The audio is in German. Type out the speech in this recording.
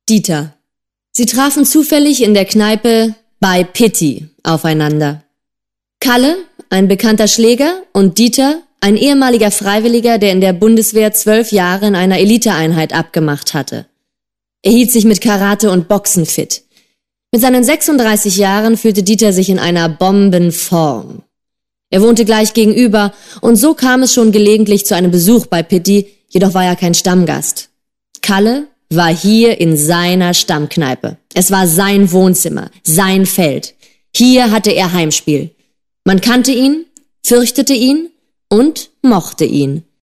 Dieter. Sie trafen zufällig in der Kneipe bei Pitti aufeinander. Kalle, ein bekannter Schläger, und Dieter, ein ehemaliger Freiwilliger, der in der Bundeswehr 12 Jahre in einer Eliteeinheit abgemacht hatte. Er hielt sich mit Karate und Boxen fit. Mit seinen 36 Jahren fühlte Dieter sich in einer Bombenform. Er wohnte gleich gegenüber und so kam es schon gelegentlich zu einem Besuch bei Pitti, jedoch war er kein Stammgast. Kalle war hier in seiner Stammkneipe. Es war sein Wohnzimmer, sein Feld. Hier hatte er Heimspiel. Man kannte ihn, fürchtete ihn und mochte ihn.